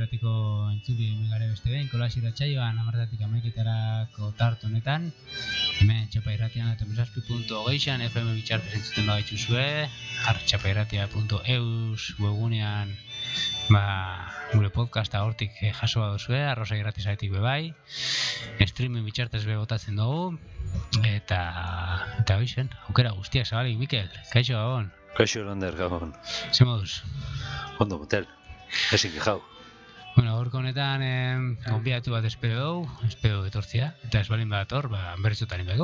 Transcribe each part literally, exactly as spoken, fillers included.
Irratiko entzuli megare beste behin, kolas irratsaioan hamartatik hamaiketarako tarte honetan. Hemen Txapa Irratian eta zazpi puntu hogeian F M bitxartez entzuten bagaituzue, txapairratia puntu eus webgunean ba, gure podcasta hortik jaso baduzue, arrosa irrati zaitik bebai, streaming bitxartez be botatzen dugu, eta eta hoizen, aukera guztiak zabalik, Mikel, kaixo gabon. Kaixo Lander gabon. Ze moduz? Ondo motel, ezin jau. Bueno, gaurko honetan eh, gonbidatu bat espero dugu, espero etortzea, eta ez balin badator, ba, berrizotan inbego.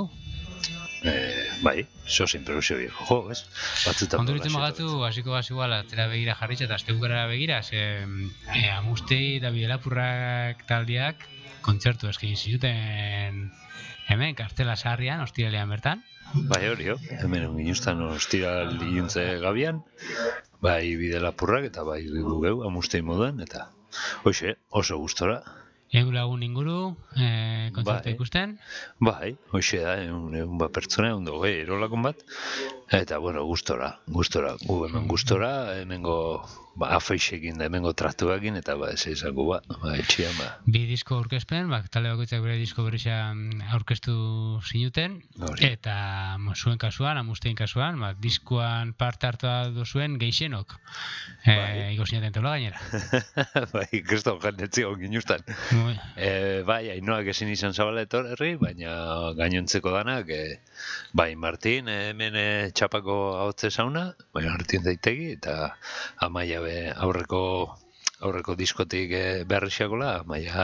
Eh, bai, zo sin perusio viejo jo, ez? Batzutan onduritzen magatu, hasiko gaz igual, atzera begira jarritza eta aztegukara begira, ze eh, Amustei eta Bidelapurrak taldiak kontzertu eskaini zituten hemen, kartela sarrian, ostiralean bertan. Bai hori, jo, hemen ginuztan ostiral iuntze gabian, bai Bidelapurrak eta bai gugeu Amustei moduan, eta hoxe, oso gustora. Egun lagun inguru, eh, kontzertu bai, ikusten? Bai, hoxe da, egun, egun bat pertsona, egun dugu, erolakon bat, eta, bueno, gustora, gustora, gu hemen gustora, hemengo, ba, afeixekin da, hemengo traktuakin, eta, ba, ez izango, ba, ba, etxian, ba. Bi disko aurkezpen, ba, talde bakoitzak bere disko berria aurkeztu zinuten, Hori. eta mo, zuen kasuan, Amustein kasuan, ba, diskoan parte hartu duzuen geixenok, eh, Bai. iko zinaten taula gainera. Bai, kristo jendetzi hon ginuztan. E, bai, Ainoak ezin izan zabala etorri, baina gainontzeko danak, e, bai, Martin, e, hemen e, Txapako ahotze zauna, bai, Martin daitegi, eta Amaia be aurreko aurreko diskotik e, berrixiakola, Amaia,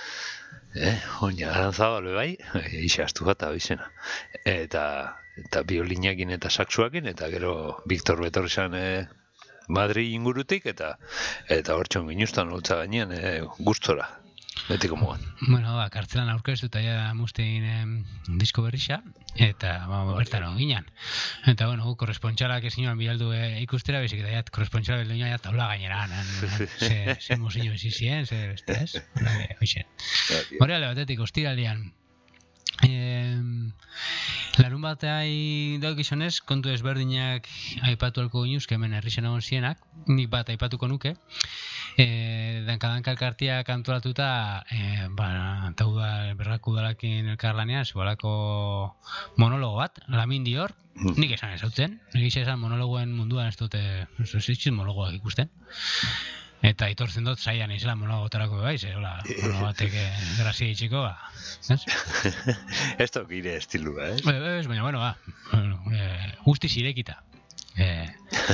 eh, oina arantzabale bai, e, ixastu bat abizena. Eta, eta biolinakin eta saxuakin, eta gero Victor betorri zan, e, Madrid ingurutik, eta eta hortxon ginuztan holtza gainean, e, gustora. Betiko moan. Bueno, ba, kartzelan aurkeztu eta ja Amustein em, disko berrixa, eta ba, bertan hon ginen. Eta, bueno, gu korrespontxalak ezin joan bialdu e, ikustera, bezik eta jat, korrespontxalak beldu ginen taula gainera, ze, ze mozino ezizien, ze beste, ez? Hoxe. Hori alde batetik, ostiralean, Eh, larun batai dauk izanez, kontu ezberdinak aipatu alko ginuzke hemen herrixen egon zienak, nik bat aipatuko nuke. Eh, danka-danka elkartiak antolatuta, eh, ba, tauda berraku dalakin elkarlanean, zubalako monologo bat, Lamin Dior, nik esan ez hautzen, nik esan monologoen munduan ez dute, ez dituz monologoak ikusten. Eta itortzen dut zaian izela monologotarako bai, ze, hola, monologo batek grazia itxiko, ba, ez? Ez tokire estilua, ez? Ez, baina, bueno, ba, bueno, eh, guztiz irekita. Eh,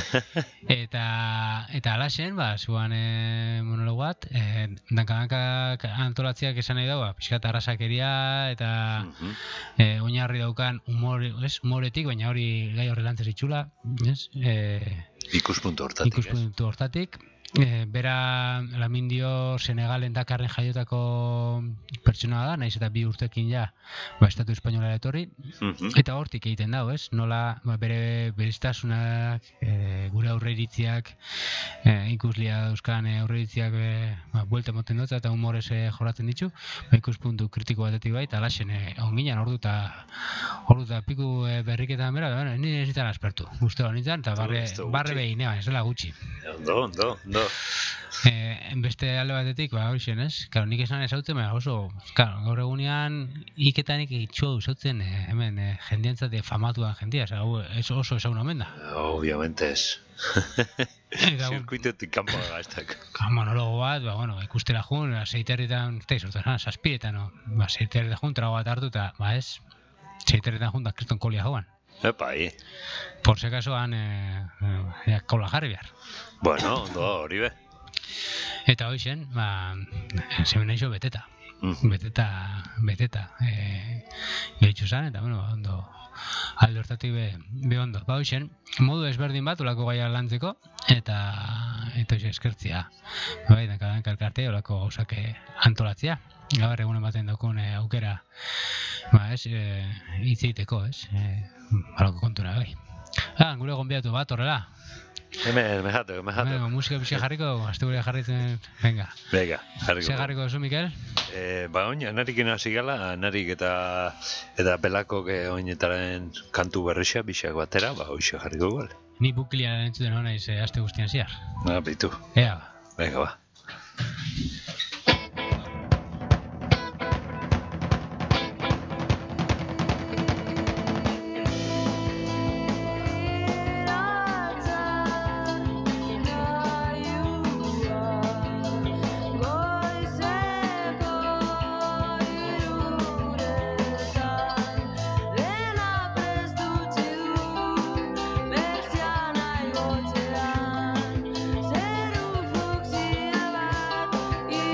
eta, eta alaxen, ba, zuan eh, monologo bat, eh, danka-danka antolatziak esan nahi dagoa, pixkat arrasakeria, eta Mhm. eh, oinarri daukan humor, ez, humoretik, baina hori gai horrelantzez itxula, ez? Eh, Ikuspuntu hortatik, ez? ikuspuntu hortatik. E, bera Lamin Dior Senegalen Dakarren jaiotako pertsona da, naiz eta bi urtekin ja ba, estatu espainola etorri, Mhm. eta hortik egiten dago, ez? Nola ba, bere bereztasunak, e, gure aurreiritziak, e, ikuslia dauzkan e, aurreiritziak e, ba, buelta moten dut eta humorez e, jorratzen ditu, ba, ikuspuntu kritiko batetik bai, eta lasen e, onginan ordu eta ordu eta piku e, berriketan bera, bueno, ni ez zitan aspertu, guztua nintzen, eta barre, Ez da gutxi. barre behin, ez dela gutxi. Ondo, ondo, ondo. Eh, beste alde batetik, ba, horixen, ez? Claro, nik esan ezautzen, baina oso, claro, gaur egunean iketanik itxua usautzen, eh, hemen, eh, jendiantzat famatuan jendia, oza, hau ez oso ezagun omen da. Obviamente ez. Eta, Zirkuitotik kanpo gaztak. ka, monologo bat, ba, bueno, ikustera jun, seiterritan, ez da, izortzen, saspiretan, no? Ba, seiterritan jun, trago bat hartu, eta, ba, ez, seiterritan jun, da, kriston kolia joan. Epa, hi. Por se kasuan, eh, eh, kola jarri behar. Bueno, ondo, hori be. Eta hoixen, ba, zemen naixo beteta. Mhm. Beteta, beteta, e, gehitu zan, eta, bueno, ondo, alde hortatik be, be ondo. Ba, hoxen, modu ezberdin bat, olako gaia lantzeko, eta, eta hoxe eskertzia. Bai, danka-danka elkartea, olako gauzak antolatzea. Gaur egunen baten daukun e, aukera, ba, ez, e, hitz egiteko, ez, e, balako kontura, bai. Ah, gure gonbidatu bat, horrela. Hemen, mejateko, Venga, mejateko. musika pixka jarriko, aste gure jarritzen, venga. Venga, jarriko. Ze jarriko duzu, Mikel? Eh, ba, oin, anarikin hasi gala, anarik eta eta pelako que oinetaren kantu berrixa, bixak batera, ba, hoxe jarriko gol. Ni buklia entzuten hona iz, aste guztian ziar. Ah, bitu. Ea, ba. Venga, ba. Persiana igotzean, zeru fuksia bat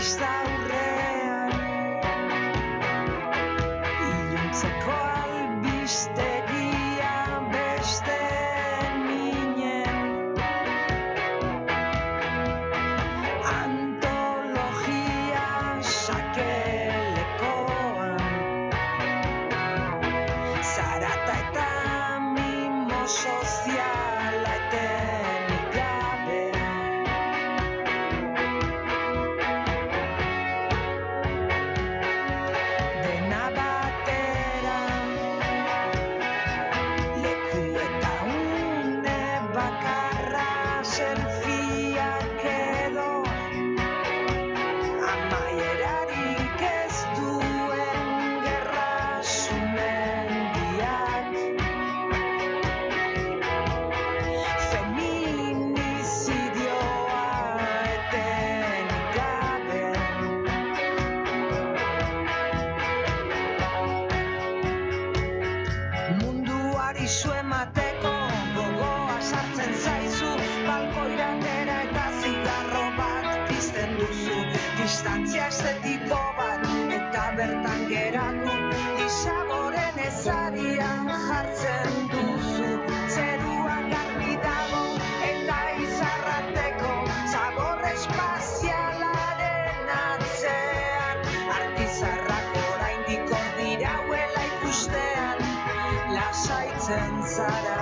kristaurrean iluntzeko albistegia beste minen antologia sakelekoan zarata eta mimo soziala etenik gabe dena batera leku eta une bakarra selfieak edo amaierarik ez duen gerra sumendiak feminizidioa etenik gabe munduari zu emateko gogoa sartzen zaizu balkoiratera eta zigarro bat pizten duzu distantzia estetiko bat eta bertan geratu isaboren ezarian jartzen duzu zerua garbi dago eta izarrateko zabor espazialaren atzean artizarrak oraindik hor dirauela ikustean lasaitzen zara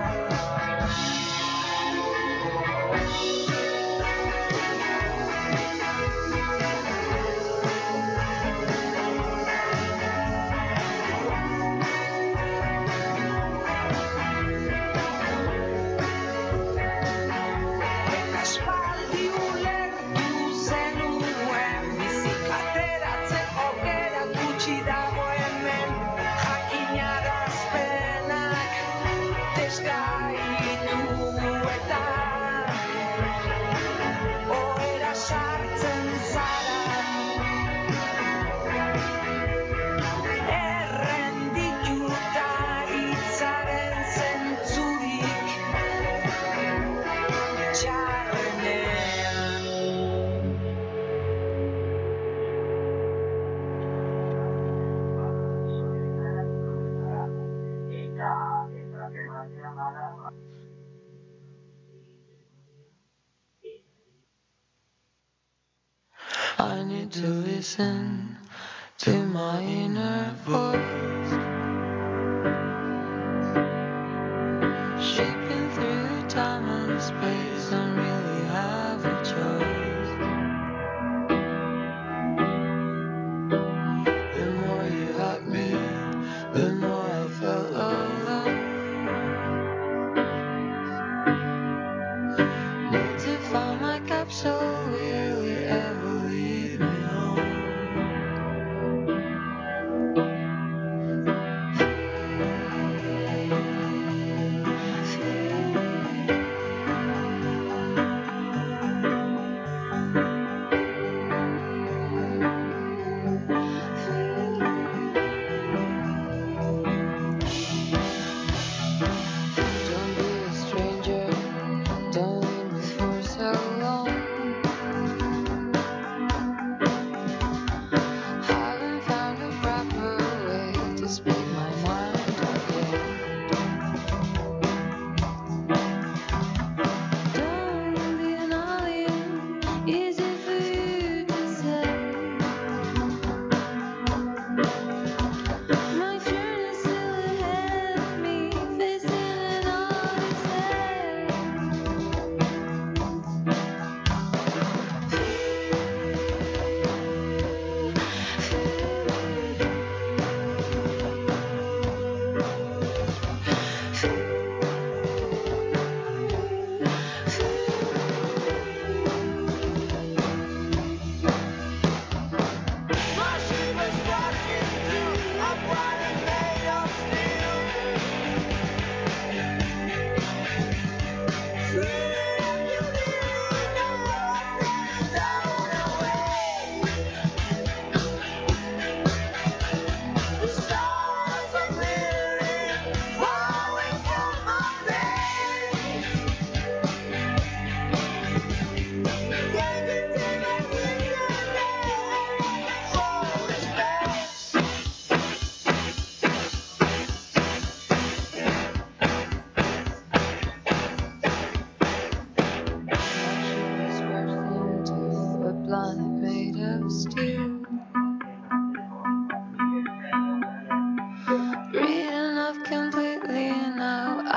aspaldi ulertu zenuen bizik ateratzeko gera gutxi dago hemen jakinarazpenak desgaitu eta ohera sartzen zara errendituta hitzaren zentzurik txarrenean I need to listen to my inner voice, shaping through time and space. Don't really have a choice. The more you hurt me, the more I felt alone. Need to find my capsule. Will it ever lead me home? Don't be a stranger. Don't leave me for so long. Haven't found a proper way to speak my mind again. Don't be an alien. Easy for you to say. My journey still ahead of me, facing an odyssey.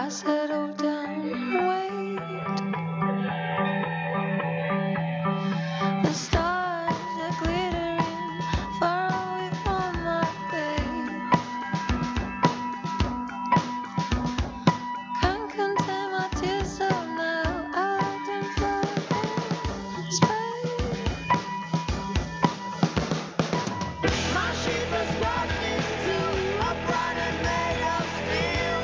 I settle down and wait. The stars are glittering far away from my bed. Can't contain my tears, so now I let them flow in space. My ship has gotten into a planet made of steel.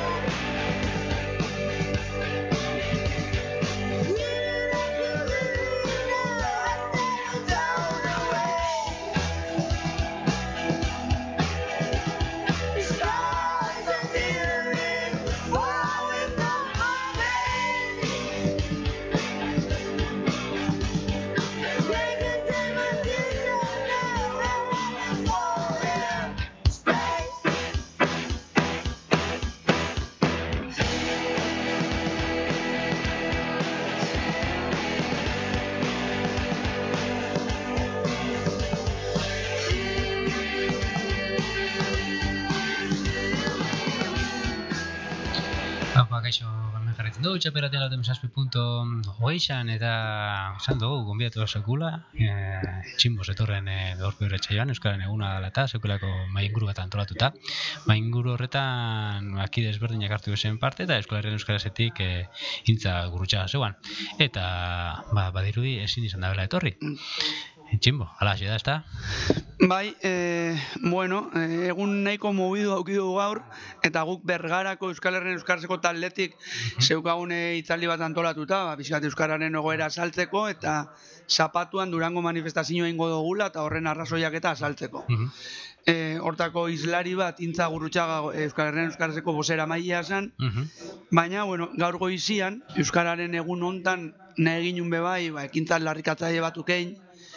Haupa, kaixo, hemen jarretzen dugu, txaperatea lauten zazpi punto hogeixan, eta esan dugu, gonbidatu sekula, e, txinbo zetorren e, gaurko irratsaioan, Euskararen eguna dela eta, sekulako mainguru bat antolatuta. Mainguru horretan, aki desberdinak hartu zen parte, eta Euskal Herrian euskarazetik e, intza gurutxaga zeuan. Eta, ba, badirudi ezin izan da bela etorri. Txinbo, ala hasi da, ezta? Bai, e, bueno, e, egun nahiko mobidu aukidu gaur, eta guk Bergarako Euskal Herrian Euskarazeko taldetik zeukagune hitzaldi bat antolatuta, ba, pixkat Euskararen egoera azaltzeko, eta zapatuan Durango manifestazioa ingo dugula, eta horren arrazoiak eta azaltzeko. E, hortako islari bat, Intza Gurrutxaga Euskal Herrian Euskarazeko bozera mailea zen, baina, bueno, gaur goizian, Euskararen egun hontan nahi ginun bebai, ba, ekintzat larrikatzaile batukein,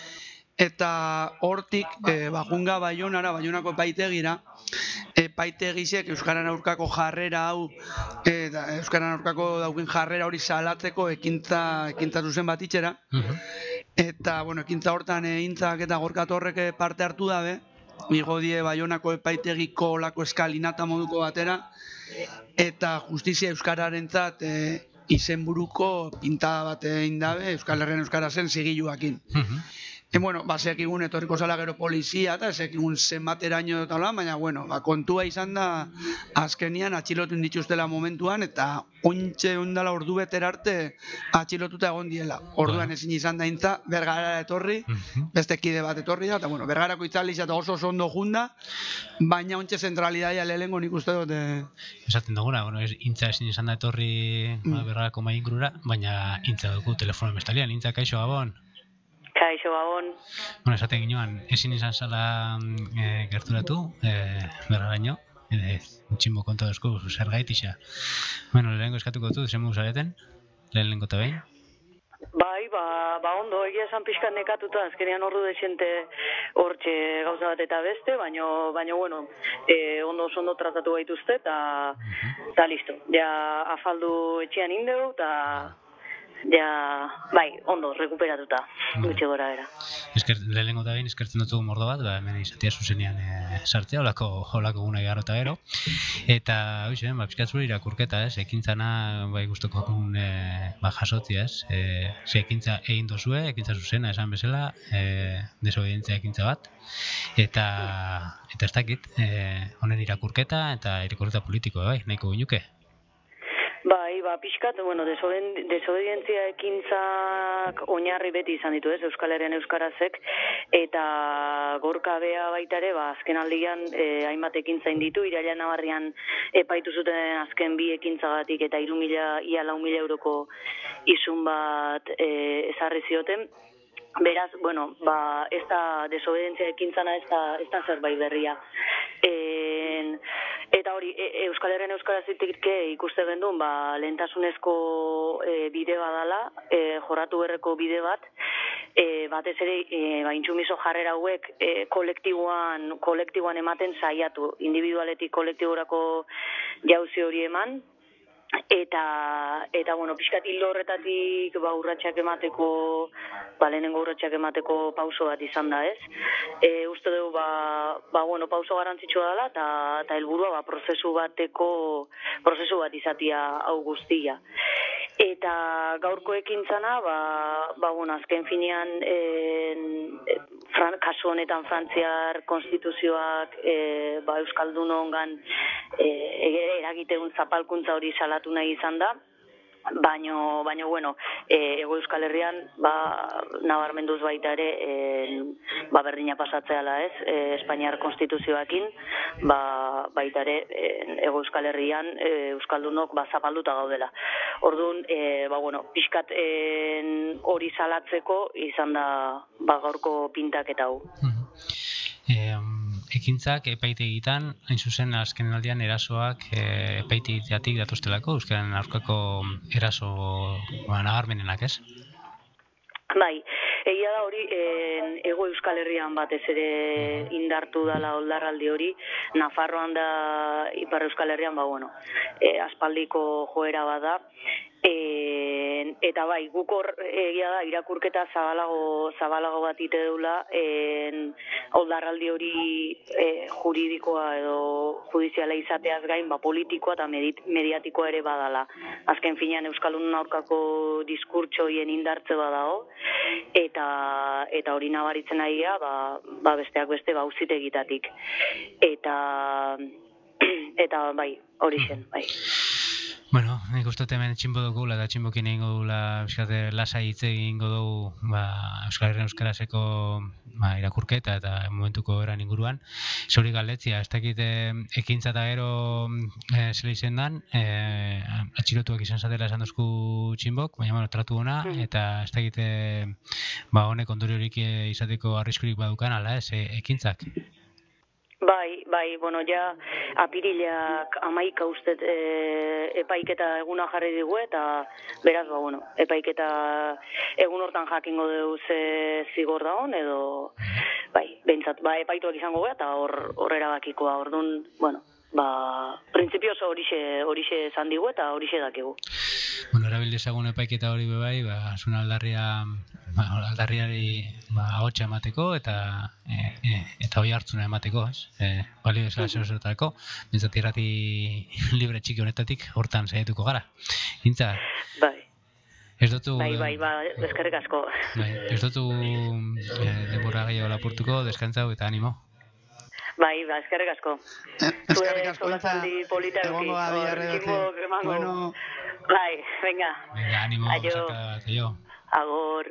eta hortik e, bajunga Baionara, Baionako epaitegira, epaitegizek Euskararen aurkako jarrera hau, e, da, Euskararen aurkako dauken jarrera hori salatzeko ekintza, ekintza zuzen bat itxera. Eta, bueno, ekintza hortan e, Intzak eta Gorka Torrek parte hartu dabe, igo die Baionako epaitegiko olako eskalinata moduko batera, eta justizia Euskararentzat e, izenburuko pintada bat egin dabe Euskal Herrian Euskarazen zigiluakin. E, bueno, ba, sekigun etorriko zala gero polizia, eta sekigun zenbateraino eta hola, baina, bueno, ba, kontua izan da azkenian atxilotun dituztela momentuan, eta ontxe ondala ordu beter arte atxilotuta egon diela. Orduan ezin izan da Intza, Bergarara etorri, beste kide bat etorri da, eta, bueno, Bergarako itzaldi eta oso oso ondo junda, baina ontxe zentralidadia lehengo nik uste dut. E... Esaten duguna, bueno, ez, Intza ezin izan da etorri mm. Bergarako maingurura, baina Intza dugu telefono bestalian. Intza, kaixo, Gabon? Kaixo, Gabon. Bueno, esaten ginoan, ezin izan zala e, gerturatu, e, berraraino, e, txinbo konta dozku, zer gaitixa. Bueno, lehenengo eskatuko dut, zen zareten, lehenengo eta behin. Bai, ba, ba ondo, egia esan pixkan nekatuta, azkenean ordu dezente hortxe gauza bat eta beste, baino, baino bueno, e, ondo ondo tratatu gaituzte, eta uh-huh. listo. Ja, afaldu etxean indeu, eta... Ja, bai, ondo, rekuperatuta, gutxi gora bera. Esker, lehenengo da behin, eskertzen dut mordo bat, ba, hemen izatea zuzenean e, sartzea, olako, olako guna gero eta gero. Eta, hoxe, ba, pizkatzure irakurketa, ez, ekintzana, bai, guztoko e, ba, jasotzia, ez, e, ze ekintza egin dozue, ekintza zuzena, esan bezala, e, desobedientzia ekintza bat, eta, eta ez dakit, e, honen irakurketa, eta irakurketa politikoa, bai, nahiko ginuke. Bai, ba, pixkat, bueno, desobedientzia ekintzak oinarri beti izan ditu, ez, Euskal Herrian Euskarazek, eta Gorka bea baita ere, ba, azken aldian, e, hainbat ekintza inditu, irailean nabarrian epaitu zuten azken bi ekintzagatik, eta hiru mila, ia lau mila euroko izun bat e, ezarri zioten. Beraz, bueno, ba, ez da desobedientzia ekintzana, ez da, ez da zerbait berria. En, eta hori, e, Euskal Herrian Euskarazitik ikuste gendun, ba, lehentasunezko e, bide badala, e, jorratu berreko bide bat, e, batez ere, e, ba, intsumiso jarrera hauek e, kolektiboan, kolektiboan ematen saiatu, individualetik kolektiborako jauzi hori eman, eta eta bueno, pixkat hildo horretatik ba urratsak emateko, ba lehenengo urratsak emateko pauso bat izan da, ez? E, uste dugu ba, ba bueno, pauso garrantzitsua dela eta eta helburua ba prozesu bateko prozesu bat izatia hau guztia. Eta gaurko ekintzana, ba, ba bueno, azken finean en, Fran, kasu honetan Frantziar konstituzioak e, ba, Euskaldunongan e, eragiteun zapalkuntza hori salatu nahi izan da, baino, baino bueno, e, Ego Euskal Herrian ba, nabarmenduz baita ere e, ba, berdina pasatzeala, ez? E, Espainiar konstituzioakin ba, baita ere e, Ego Euskal Herrian e, Euskaldunok ba, zapalduta gaudela. Orduan, e, ba, bueno, pixkat e, hori salatzeko izan da ba, gaurko pintaketa hau. E, ekintzak epaitegitan, hain zuzen azken aldian erasoak e, epaitegiatik datuztelako, euskaren aurkako eraso ba, nabarmenenak, ez? Bai, egia da hori en, Ego Euskal Herrian batez ere indartu dala oldarraldi hori, Nafarroan da Ipar Euskal Herrian, ba bueno, e, aspaldiko joera bada, e, eta bai, guk hor egia da irakurketa zabalago zabalago bat ite deula, en, oldarraldi hori e, juridikoa edo judiziala izateaz gain, ba politikoa eta mediatikoa ere badala. Azken finean Euskaldunon aurkako diskurtso hien indartze badago, eta eta hori nabaritzen aia, ba, ba besteak beste ba auzitegitatik. Eta eta bai, hori zen, bai. Bueno, nik uste hemen txinbo dugula eta txinbokin egingo dugula euskate lasai hitz egingo dugu ba, Euskal Herrian Euskarazeko ba, irakurketa eta momentuko eran inguruan. Zori galdetzia, ez dakit ekintza eta gero e, zela izen dan, e, atxilotuak izan zatela esan duzku txinbok, baina bueno, tratu ona, eta ez dakit e, ba, honek ondoriorik e, izateko arriskurik badukan, ala ez, e, ekintzak? Bai, bai, bueno, ja apirilak amaika ustet e, epaiketa eguna jarri digu eta beraz, ba, bueno, epaiketa egun hortan jakingo dugu ze zigor dagoen edo, bai, behintzat, ba, epaituak izango gara eta hor, hor erabakikoa, orduan, bueno, ba, printzipioz horixe, horixe esan digu eta horixe dakigu. Bueno, erabil dezagun epaiketa hori bebai, ba, zuen aldarria, ba, aldarriari ba, ahotsa emateko eta e, e, eta hoi hartzuna emateko, ez? E, balio ezala zer zertarako, bintzat irrati libre txiki honetatik hortan saiatuko gara. Gintza? Bai. Ez dutu... Bai, bai, ba, eskerrik asko. Bai, ez dutu e, denbora gehiago lapurtuko, deskantzau eta animo. Bai, ba, eskerrik asko. Eskerrik asko eta egongo da biarredote. Bueno, bai, venga. Venga, animo, Aio. aio. Agor.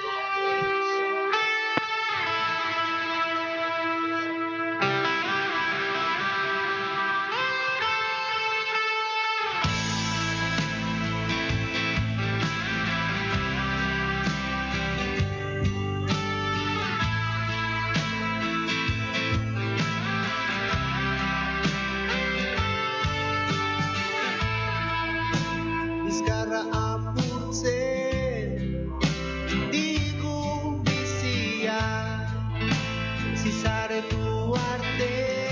Bizkarra apurtzen digu bizia, zizaretu arte.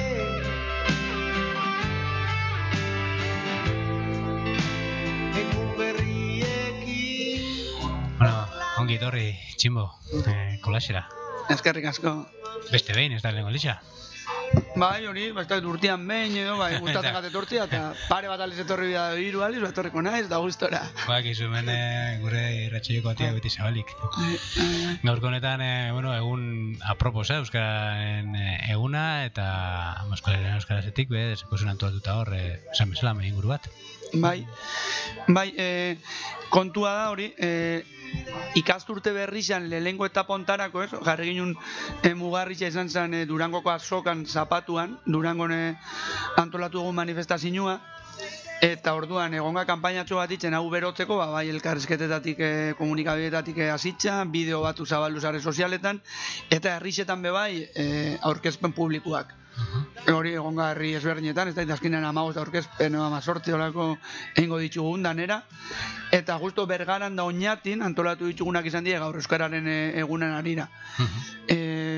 Egun berriekin Bueno, ongi etorri, tximbo, eh, kolasera. eskerrik asko. Beste behin, ez da lehenko lisa. Bai, hori, bastak urtean behin edo, bai, gustatzen gat etortzia, eta pare bat aliz etorri bida hiru aliz, ba, etorriko naiz, da gustora. Ba, kizu hemen eh, gure irratsaioeko atia beti zabalik. Gaurko honetan, eh, bueno, egun apropos, eh, Euskararen eh, eguna, eta Euskararen Euskarazetik, be, desekosun antolatuta hor, eh, esan bezala, mehin inguru bat. Bai, bai, e, kontua da hori, e, ikasturte berrizan lehengo etapa ontarako, ez? Jarri ginen e, mugarritza izan zen e, Durangoko azokan zapatuan, Durangon e, antolatu dugun manifestazioa, eta orduan egonga kanpainatxo bat itzen hau berotzeko, ba, bai elkarrizketetatik, e, komunikabideetatik e, hasitza, bideo batu zabaldu sare sozialetan, eta herrixetan be bai e, aurkezpen publikoak. Hori egonga herri ezberdinetan, ez da, azkenean amagoz da aurkezpen amazortzi horako egingo ditugun danera, eta justo Bergaran da Oñatin antolatu ditugunak izan dira gaur Euskararen e, egunen arira. E,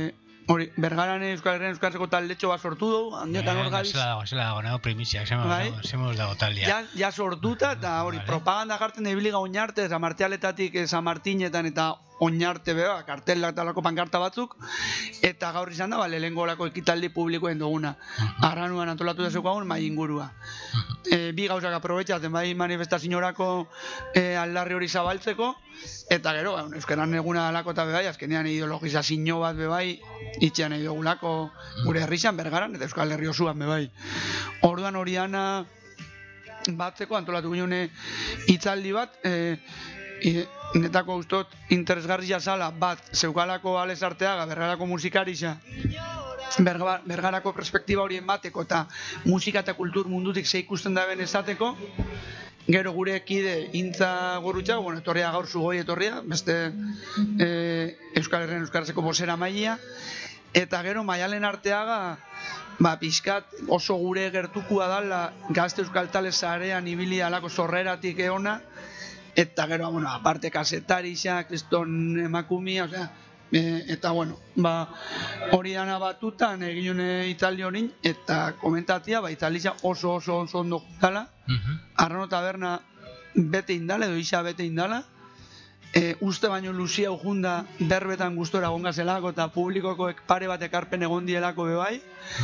hori, Bergaran Euskal Herrian Euskarazeko taldetxo bat sortu dugu, handiotan hor gabiz. Zela dago, zela dago, nago primizia, zemos, Bai. zemos dago taldia. Ja, ja sortuta, eta hori, Vale. propaganda jartzen ebiliga oinarte, San Martialetatik eh, San Martinetan eta oinarte beba, kartelak talako pankarta batzuk, eta gaur izan da, ba, lehengo olako ekitaldi publikoen duguna. Arranuan antolatu da zeukagun, mai ingurua. E, bi gauzak aprobetxatzen, bai manifestaziorako e, aldarri hori zabaltzeko, eta gero, ba, euskaran eguna alako eta bebai, azkenean ideologizazio bat bebai, itxean nahi dugulako gure herrizan, Bergaran, eta Euskal Herri osoan bebai. Orduan horiana batzeko antolatu ginen hitzaldi bat, e, e, netako ustot interesgarria zala bat zeukalako Alex Arteaga, Bergarako musikarixa, Berga, Bergarako perspektiba hori emateko eta musika eta kultur mundutik ze ikusten da ben esateko. Gero gure kide Intza Gorrutxaga, bueno, etorria gaur Sugoi etorria, beste e, Euskal Herrian Euskarazeko bozera maila, eta gero Maialen Arteaga, ba, pixkat oso gure gertukua dala gazte euskal tale zarean ibili alako sorreratik eona, eta gero, bueno, aparte kasetarixa, kriston emakumia, osea, e, eta bueno, ba, hori dana batutan egin hone hitzaldi horin, eta komentatia, ba, hitzaldia oso oso oso ondo jutala, Arrano Taberna bete indala, edo isa bete indala, e, uste baino luzia ujunda berbetan gustora gonga zelako eta publikoko pare bat ekarpen egon dielako bebai,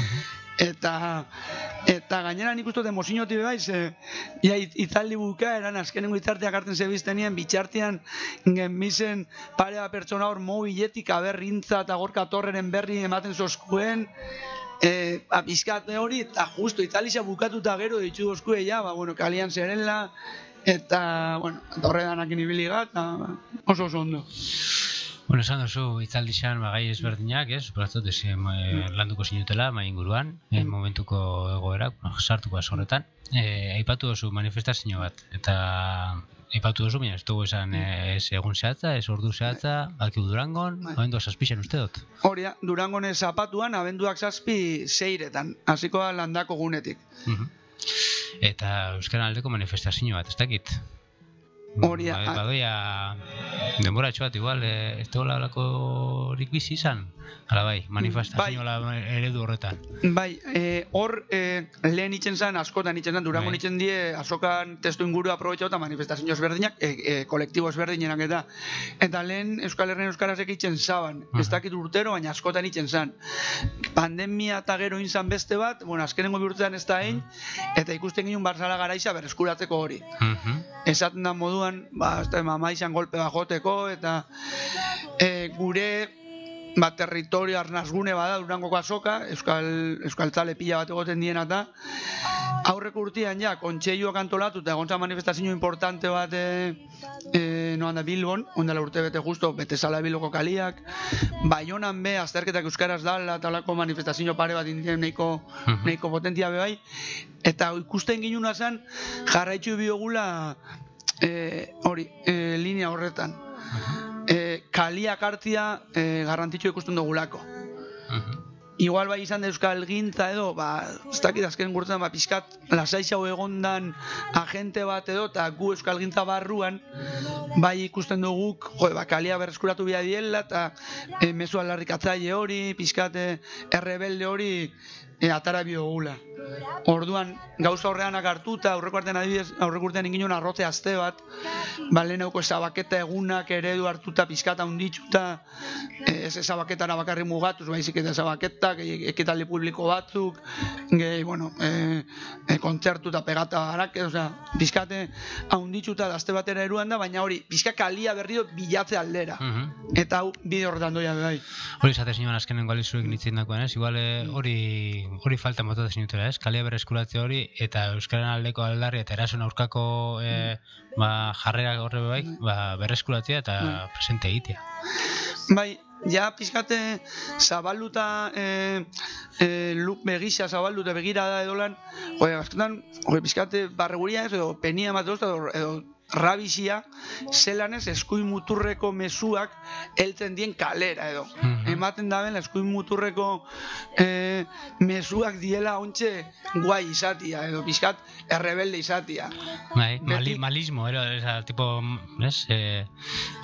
eta eta gainera nik uste emoziotik bebai, ze ja, hitzaldi bukaeran azkenengo hitzarteak hartzen zebiztenien, bitxartean genbizen pare bat pertsona hor mobiletik aberrintza eta gorka torreren berri ematen zoskuen, E, ba, pizkate hori, eta justo Italia bukatuta gero ditzu oskue ja, ba, bueno, kalian zerela, eta, bueno, torre danakin ibiligat, eta oso oso ondo. Bueno, esan duzu, itzaldixan ba, gai ezberdinak, ez? Suposatzen dut, e, landuko zinutela, mai inguruan, e, momentuko egoerak, bueno, sartuko horretan. E, aipatu duzu manifestazio bat, eta aipatu duzu, baina ez dugu esan e, ez egun zehatza, ez ordu zehatza, balkiu Durangon, abendu zazpixen uste dut. Hori da, Durangon zapatuan, abenduak zazpi zeiretan, hasiko da landako gunetik. Uh-huh. Eta euskaran aldeko manifestazio bat, ez dakit? Hori da. Ba, badoia denbora bat igual, e, ez tegoela horik bizi izan? Hala bai, manifestazio bai. Eredu horretan. Bai, e, hor e, lehen itzen zen, askotan itzen zen, Durango bai. itzen die, azokan testu inguru aprobetxau eta manifestazio ezberdinak, e, e, kolektibo ezberdinak eta eta lehen Euskal Herrian Euskarazek itzen zaban, uh-huh. Ez dakit urtero, baina askotan itzen zen. Pandemia eta gero inzan beste bat, bueno, azkenengo bihurtzean ez da egin, eta ikusten ginen Barzala garaiza berreskuratzeko hori. Uh-huh. Esaten da moduan, ba, ez da, mama izan golpe bajoteko, eta e, gure ba, territorio arnazgune bada Durangoko azoka, euskal, euskal tale pila bat egoten diena eta aurreko urtean ja, kontseilua antolatu eta egontza manifestazio importante bat e, e, noan da Bilbon, ondela urte bete justo, bete zala Bilboko kaliak, Baionan be, azterketak euskaraz dala, talako manifestazio pare bat indien nahiko, nahiko potentia bebai, eta ikusten ginuna zen, jarraitzu biogula e, hori, e, linea horretan. E, kaliak hartzia e, garrantzitsua ikusten dugulako. Uh-huh. Igual bai izan da euskal gintza edo, ba, ez dakit azken gurtzen, ba, pixkat lasaixau egondan agente bat edo, eta gu euskal gintza barruan, bai ikusten duguk, jo, ba, kalia berreskuratu bia diela, eta e, mezu aldarrikatzaile hori, pixkat e, errebelde hori, e, atara biogula. Orduan, gauza horreanak hartuta, aurreko artean adibidez, aurreko urtean ingin arrote azte bat, ba, lehenauko ezabaketa egunak eredu hartuta, pizkata hunditxuta, ez ezabaketara bakarri mugatuz, baizik eta ezabaketak, ekitaldi publiko batzuk, gehi, bueno, e, e, kontzertu eta pegata barak, osea, pizkate hunditxuta dazte batera eruan da, baina hori, pizka kalia berri dut bilatze aldera. Uh-huh. Eta hau, bide horretan doia bai. Hori izatez nioan azkenengo alizuek nitzen dakoen, ez? Igual hori hori falta motatzen nitela, ez? Kalia berreskuratze hori, eta euskaren aldeko aldarri eta erasun aurkako e, ba, jarrera horre bai, ba, berreskuratzea eta bai. Presente egitea. Bai, ja pizkate zabalduta e, e, luk begisa zabalduta begira da edolan, jode, azketan, jode, pizkate barreguria ez, edo penia ematozta, edo, edo rabizia, zelan ez eskuin muturreko mezuak heltzen dien kalera edo. Mm-hmm. Ematen daben eskuin muturreko e, mezuak diela ontxe guai izatia edo pizkat errebelde izatia. Bai, mali, malismo, ero, esa tipo, ez? Eh, bai.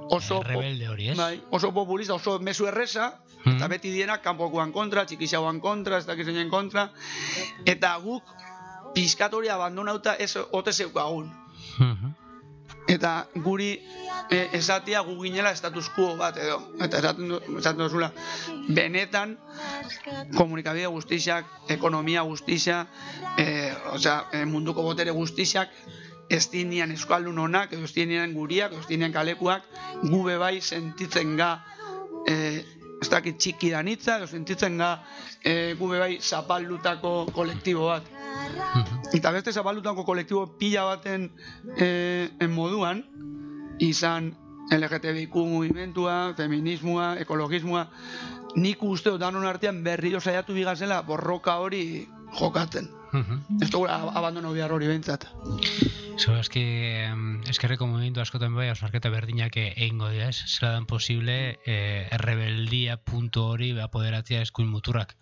oso, eh, rebelde hori, ez? bai, oso populista, oso mezu erresa, Mhm. eta beti dienak kanpokoan kontra, txikixauan kontra, ez dakiz zeinen kontra, eta guk pizkat hori abandonauta ez ote zeukagun. Mhm. Eta guri e, esatia gu ginela status quo bat edo. Eta esaten, du, esaten duzula, benetan komunikabide guztiak, ekonomia guztiak, e, osea, e, munduko botere guztiak, ez dinean euskaldun honak, edo ez dinean guriak, edo ez dinean kalekuak, gube bai sentitzen ga, e, ez dakit txiki danitza, edo sentitzen ga, e, gube bai zapaldutako kolektibo bat. Mhm. Eta beste zapaldutako kolektibo pila baten e, en moduan, izan L G T B I Q mugimentua, feminismoa, ekologismoa, nik uste dut danon artean berriro saiatu bigazela borroka hori jokatzen. Mhm. Ez dugu abandonau behar hori behintzat. So, eski, em, eskerreko mugimendu askotan bai, hausnarketa berdinak egingo dira, ez? Zela dan posible, eh, errebeldia puntu hori apoderatzea eskuin muturrak.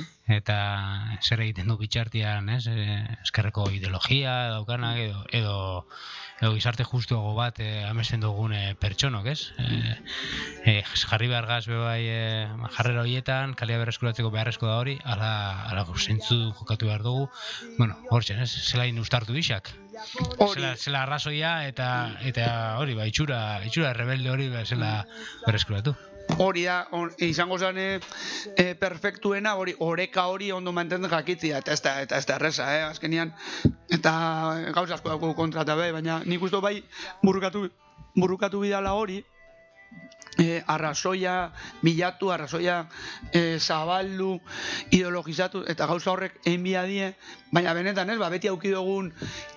Eta zer egiten du bitxartian, ez? Eh, eskerreko ideologia daukanak edo, edo, edo gizarte justuago bat eh, amesten dugun eh, pertsonok, ez? Eh, eh, jarri behar gaz bebai eh, jarrera horietan, kalia berreskuratzeko beharrezko da hori, ala, ala zentzu jokatu behar dugu. Bueno, hortzen, ez? Zelain ustartu bixak. Hori, Zela, zela arrazoia eta eta hori, ba, itxura, itxura rebelde hori ba, zela berreskuratu. hori da, on, izango zane e, perfektuena, hori oreka hori ondo mantentzen jakitzia, eta ez da, eta ez da erresa, eh, azkenian, eta gauza asko dago kontrata bai, baina nik uste bai burrukatu, burrukatu bidala hori, e, arrazoia bilatu, arrazoia e, zabaldu, ideologizatu, eta gauza horrek egin die, baina benetan ez, ba, beti auki dugun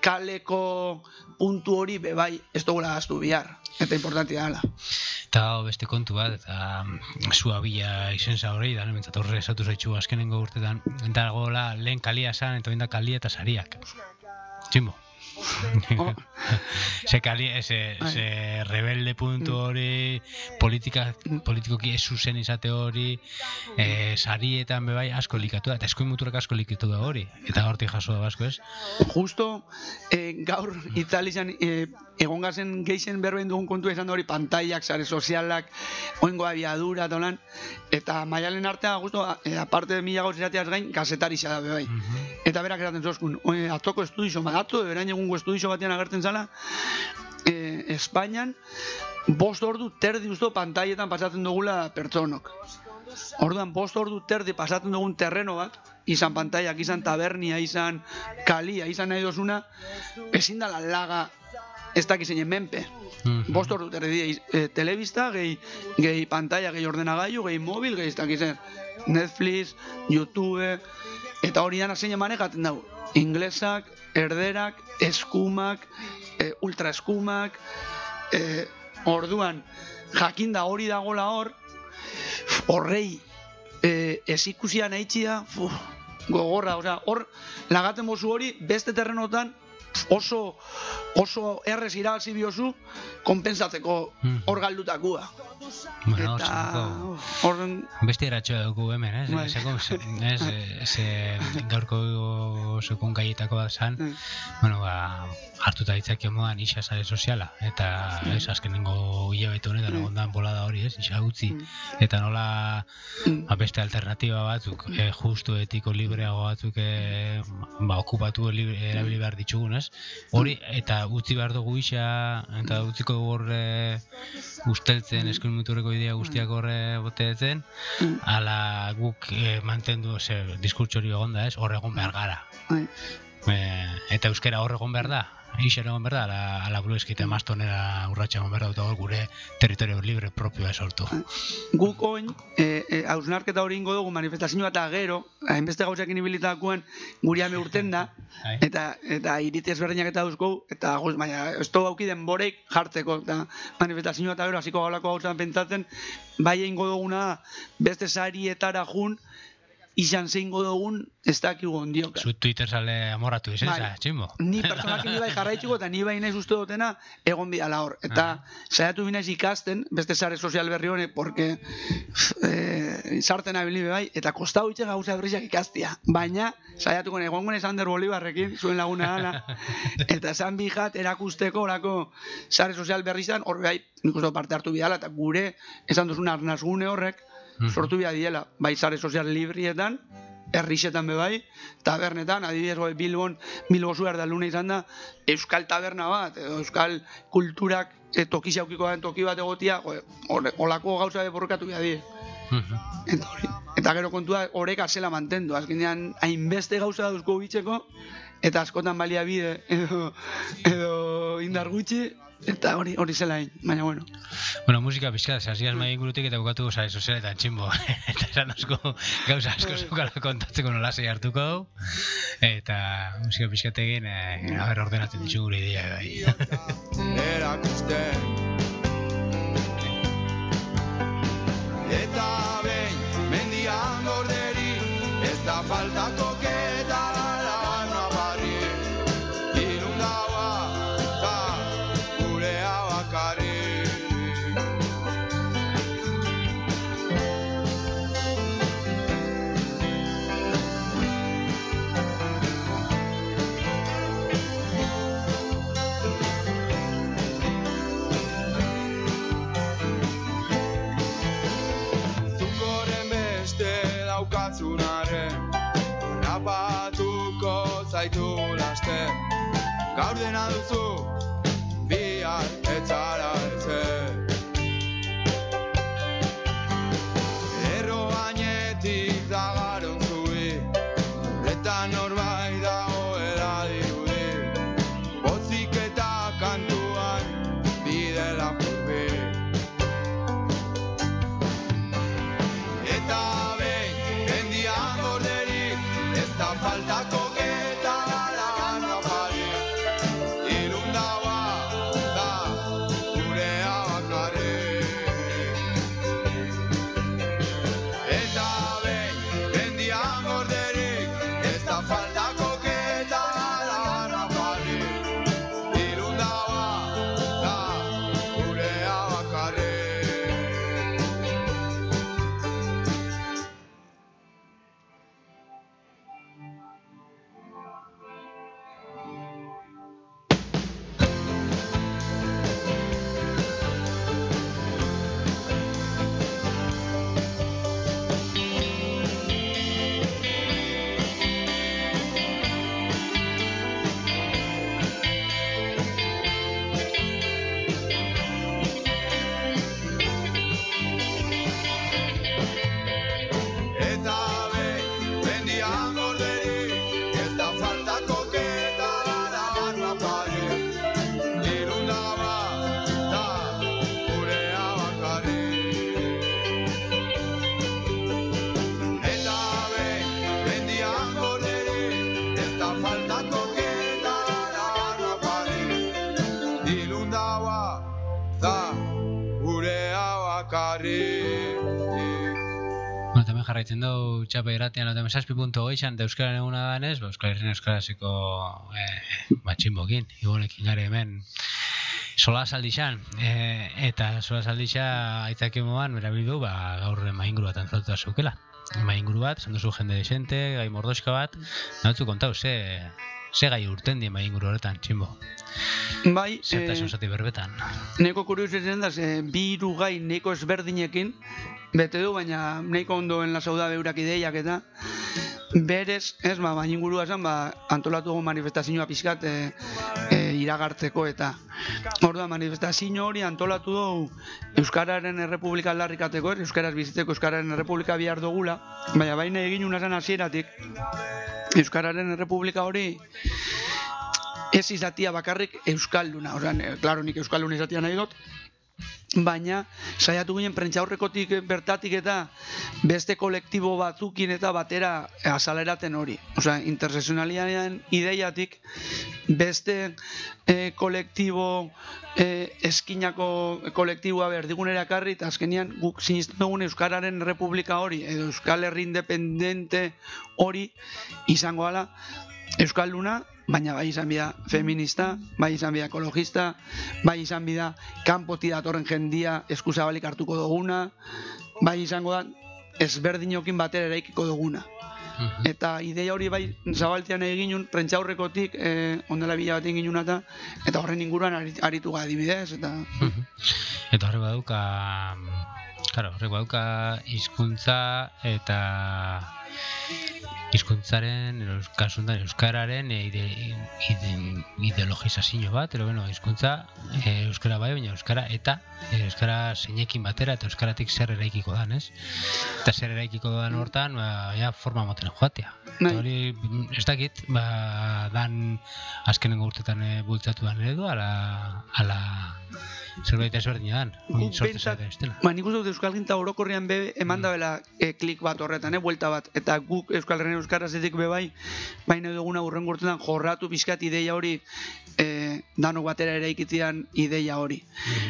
kaleko puntu hori be bai ez dugula gaztu bihar, eta importantia dela. Eta hau beste kontu bat, eta mm, zua bila izenza hori, da, mentzat horre esatu zaitxu azkenengo urtetan, eta gola lehen kalia zan, eta binda kalia eta sariak. Tximbo. Oh. Ze kali, ese, ese rebelde puntu hori, politika, politikoki ez zuzen izate hori, eh, sarietan bebai asko likatu da, eta eskuin muturak asko likatu da hori, eta hortik jaso da asko, ez? Justo eh, gaur itzali izan eh, egon gazen geixen berbein dugun kontua izan da hori pantailak, sare sozialak, oingo abiadura eta holan, eta maialen artea justo eh, aparte de mila gauz irateaz gain, gazetarixa da bebai. Mhm. Eta berak eraten zozkun, oe, atzoko estudixo, atzo, berain egungo estudixo batean agertzen zala, eh, Espainian, bost ordu terdi usto pantaietan pasatzen dugula pertsonok. Orduan, bost ordu terdi pasatzen dugun terreno bat, izan pantaiak, izan tabernia, izan kalia, izan nahi dozuna, ezin dala laga ez dakizeinen menpe. Mhm. Bost ordu terdi e, telebista, gehi, gehi pantalla, gehi ordenagailu, gehi mobil, gehi ez dakizen Netflix, YouTube, eta hori dana zein manejaten dugu. Inglesak, erderak, eskumak, e, ultra eskumak, e, orduan, jakinda hori dagola hor, horrei e, ez ikusia nahi txia, gogorra, osea, hor lagaten bozu hori beste terrenotan oso oso errez irabazi biozu konpensatzeko Mhm. hor galdutakua. Bueno, Eta zako, hor beste eratxoa dugu hemen, ez? Bai. Zeko, ze, ez, eh, ze gaurko zekun gaietako bat zan, Mm. bueno, ba, hartuta ditzakio modan isa sare soziala, eta ez, azkenengo hilabete honetan Mm. egondan bolada hori, ez, isa utzi, Mm. eta nola Mm. ba, beste alternatiba batzuk, eh, justu etiko libreago batzuk eh, ba, okupatu libre, erabili behar ditugun, ez? Hori, eta utzi behar dugu isa, eta utziko dugu horre usteltzen, eskuin muturreko idea guztiak horre boteetzen, Mm. ala guk eh, mantendu, ze, diskurtso hori egon da, ez? Hor egon behar gara. Bai. Eh, eta euskera hor egon behar da, ixen egon behar da, ala, ala Blueski eta Mastonera urratxa egon behar da, eta hor gure territorio libre propioa sortu. Guk oin, e, e, hausnarketa hori ingo dugu manifestazioa eta gero, hainbeste gauzekin ibilitakoen guri ame urten da, Bai. eta eta iriti ezberdinak eta dauzkou, eta guz, baina ez dugu auki denborek jartzeko, eta manifestazioa eta gero hasiko gaulako gauzan pentsatzen, bai ingo duguna beste sarietara jun, izan zeingo dugun ez dakigu ondioka. Zu Twitter sale amorratu izan, Bai. tximbo. Ni personaki ni bai jarraitzuko eta ni bai naiz uste dutena egon bidala hor. Eta saiatu binaiz ikasten, beste sare sozial berri hone, porque eh, sarten abilibe bai, eta kostau itxe gauza berriak ikastia. Baina, saiatuko egongo Sander Bolibarrekin, zuen laguna gana, eta esan bijat erakusteko orako sare sozial berri izan, hor bai, nik uste dut parte hartu bidala, eta gure, esan duzun arnazgune horrek, sortu bia diela, bai sare sozial librietan, herrixetan be bai, tabernetan, adibidez goi Bilbon, Bilbo zuer da luna izan da, euskal taberna bat, edo euskal kulturak e, toki xaukiko den toki bat egotia, jo, or- olako gauza be borrokatu bia die. Eta, hori- eta gero kontua horrek zela mantendu, azkenean hainbeste gauza dauzko bitzeko, eta askotan baliabide edo, edo indar gutxi, eta hori hori zela hain, baina bueno. Bueno, musika pixka, zehazigaz mai ingurutik eta bukatu sare sozialetan tximbo. Eta esan asko gauza asko zukala kontatzeko nola zei hartuko hau. Eta musika pixkatekin, eh, haber ordenatzen ditzu gure idea bai. erakusten eta behin mendian gorderi ez da faltako keta lana barri irundaua da gurea bakarri Zukoren beste daukatzunaren Rapatuko zaitu laster Gaur dena duzu bihar etzara ezer Erro gainetik da garon zui Eta norbait dagoela dirudi Pozik eta kantuan bide lapurbi Eta behin, mendian gorderik Ez da faltako geta lan apari Irundaua da gurea bakarrik Eta behin, mendian gorderik Ez da faltako geta lan apari Irundaua da gurea bakarrik Eta behin, mendian gorderik Ez da faltako keta lan apari Irundaba da gurea bakarrik Eta behin, mendian gorderik Ez da faltako keta lan apari Irundaba da gurea bakarrik Bueno, hemen jarraitzen dugu txapa irratian eta mesazpi puntu goizan eta Euskararen eguna danez, ba, Euskal Herrian Euskarazeko eh, batxinbokin, igonekin gare hemen sola saldixan, eh, eta sola saldixa aitzaki moan, berabildu, ba, gaur mainguru bat antzatuta zeukela. Mainguru bat, esan duzu jende desente, gai mordoxka bat, nautzu kontau, ze, ze gai urten dien mainguru horretan, tximbo. Bai, Zertasun eh, zati berbetan. neko kurios izan da, ze bi hiru gai neko ezberdinekin bete du, baina neko ondo enlazau da beurak ideiak eta berez, ez, ba, baina ingurua esan, ba, antolatu dugu manifestazioa pixkat e, e, iragartzeko eta orduan manifestazio hori antolatu dugu Euskararen Errepublika aldarrikateko, ez, Euskaraz bizitzeko Euskararen Errepublika bihar dugula, baina baina egin unazan hasieratik Euskararen Errepublika hori ez izatia bakarrik euskalduna, osea, claro, nik euskalduna izatia nahi dut, baina saiatu ginen prentsaurrekotik bertatik eta beste kolektibo batzukin eta batera azaleraten hori. Osea, interseksionalianean ideiatik beste e, kolektibo e, eskinako kolektiboa berdigunera ekarri eta azkenean guk sinisten dugun Euskararen Republika hori edo Euskal Herri Independente hori izango dela Euskalduna, baina bai izan bida feminista, bai izan bida ekologista, bai izan bida kanpotik datorren jendia eskuzabalik hartuko duguna, bai izango da ezberdinokin batera eraikiko duguna. Eta ideia hori bai zabaltean eginun, prentsaurrekotik, eh, ondela bila bat egin ginun eta, eta horren inguruan ari- aritu gara adibidez, eta... Eta horrek baduka, claro, horrek baduka hizkuntza eta hizkuntzaren, kasuntan euskararen e, ide, ide, ideologizazio bat, ero bueno, hizkuntza e, euskara bai, baina euskara eta e, euskara zeinekin batera eta euskaratik zer eraikiko dan, ez? Eta zer eraikiko dan hortan, ba, ja, forma moten joatea. Bai. Eta hori, ez dakit, ba, dan azkenengo urtetan e, bultzatu dan eredu, ala, ala zerbait ezberdina dan, Guk sortu behintzat- zaite estela. Ba, nik uste dut Euskalginta orokorrean be eman dabela e, klik bat horretan, e, buelta bat, eta guk Euskal Herrian euskarazetik be bai, baina duguna urrengo urtetan jorratu pixkat ideia hori, e, danok batera eraikitzean ideia hori.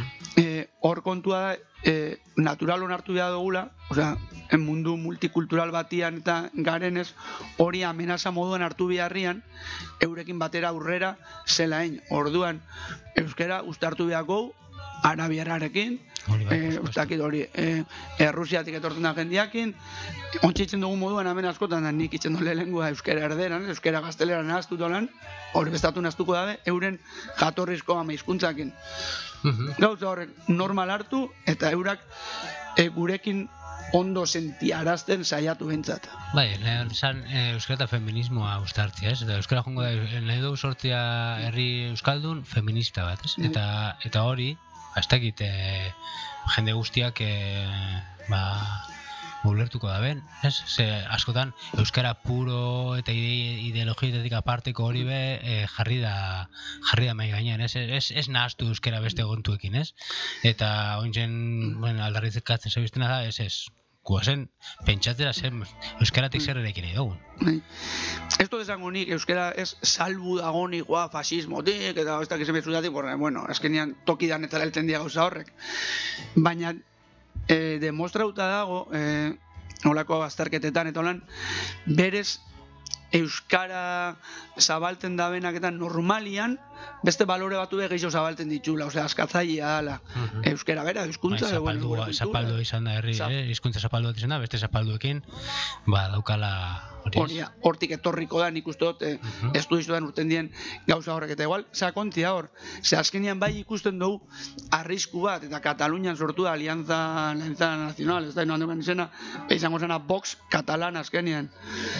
E, hor kontua da, e, natural onartu behar dugula, osea, en mundu multikultural batian eta garenez, hori amenaza moduan hartu beharrian, eurekin batera aurrera zelain. Orduan, euskara uztartu behar gau, arabiararekin, Hori bai, eh, por supuesto. ustakit hori, eh, Errusiatik etortzen da jendiakin, ontsitzen dugun moduan hemen askotan da nik itzen dole lengua euskera erderan, euskera gaztelera nahaztu dolan, hori bestatu nahaztuko dabe, euren jatorrizko ama hizkuntzakin. Mhm. Gauza horrek normal hartu eta eurak e, gurekin ondo sentiarazten saiatu bentzat. Bai, lehen esan e, euskara eta feminismoa uztartzea, ez? Eta euskara jongo da, e, nahi dugu sortzea herri euskaldun feminista bat, ez? Bai. Eta, eta hori, ba, ez dakit, e, jende guztiak, e, ba, ulertuko da ben, ez? Ze askotan euskara puro eta ide, ideologietatik aparteko hori be e, jarri da jarri da mai gainean, ez? Ez, ez nahaztu euskara beste kontuekin, ez? Eta ointzen, bueno, aldarrikatzen zabiztena da, ez ez. Guazen, pentsatzera zen euskaratik zer erekin nahi dugun. Bai. Ez dut esango nik, euskara ez salbu dagonik, goa, fasismotik, eta ez dakiz emezutatik, porque, bueno, azkenean tokidan eta heltzen dira gauza horrek. Baina, e, demostrauta dago, e, olako azterketetan eta holan, berez euskara zabalten dabenak eta normalian, beste balore batu be gehiago zabalten ditula, osea, askatzailea dala. Mhm. Euskara bera, euskundza, Bai, bueno, zapaldu, gure kultura. zapaldu izan da herri, Zap- eh? Hizkuntza zapaldu bat izan da, beste zapalduekin, ba, daukala hori Hori, ez. hortik etorriko da, nik uste dut, eh, Mhm. ez du izudan urten dien gauza horrek, eta igual, sakontzia hor, ze azkenean bai ikusten dugu arrisku bat, eta Katalunian sortu da Alianza, Alianza Nacional, ez da, no handukan izena, izango zena Vox Katalan azkenean,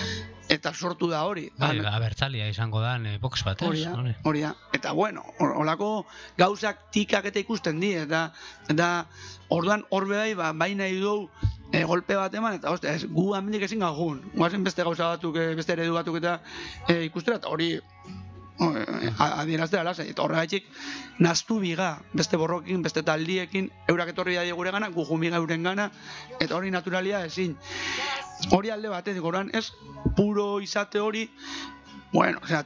eta sortu da hori. Bai, Han- abertzalia izango da, e, box bat, ez? Hori da, Hori. hori da. Eta bueno, hor- holako gauzak tikak eta ikusten di, eta eta orduan hor bai, ba, bai nahi dugu e, golpe bat eman, eta ostia, ez, gu amendik ezin gagun. Guazen beste gauza batzuk, e, beste eredu batzuk eta e, ikustera, eta hori o, e, a- adieraztera lasai, eta horregatik naztu biga, beste borrokin, beste taldiekin, eurak etorri da gure gana, gu jumiga euren gana, eta hori naturalia ezin. Hori alde batetik, orduan ez puro izate hori, bueno, osea,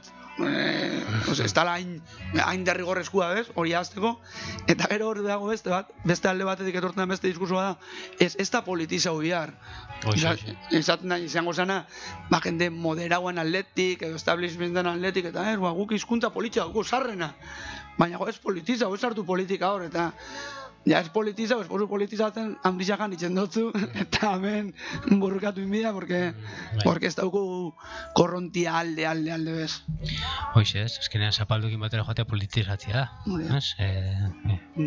eh, osea, ez dala hain, hain derrigorrezkoa, bez, hori azteko, eta gero hor dago beste bat, beste alde batetik etortzen den beste diskursoa da, ez, ez da politizau bihar. Hoxe, Esa- hoxe. Esaten da, izango zana, ba, jende moderauan atletik, edo establishmenten atletik, eta ez, ba, guk hizkuntza politika, guk sarrena. Baina, jo, ez politizau, ez hartu politika hor, eta ja ez politizau, ez posu politizatzen handizakan itzen dutzu, eta hemen burrukatu inbida, porque, Bai. porque ez dauku korrontia alde, alde, alde bez. Hoxe, ez? Azkenean zapalduekin batera joatea politizatzia da. Hori da. Ez? E, e.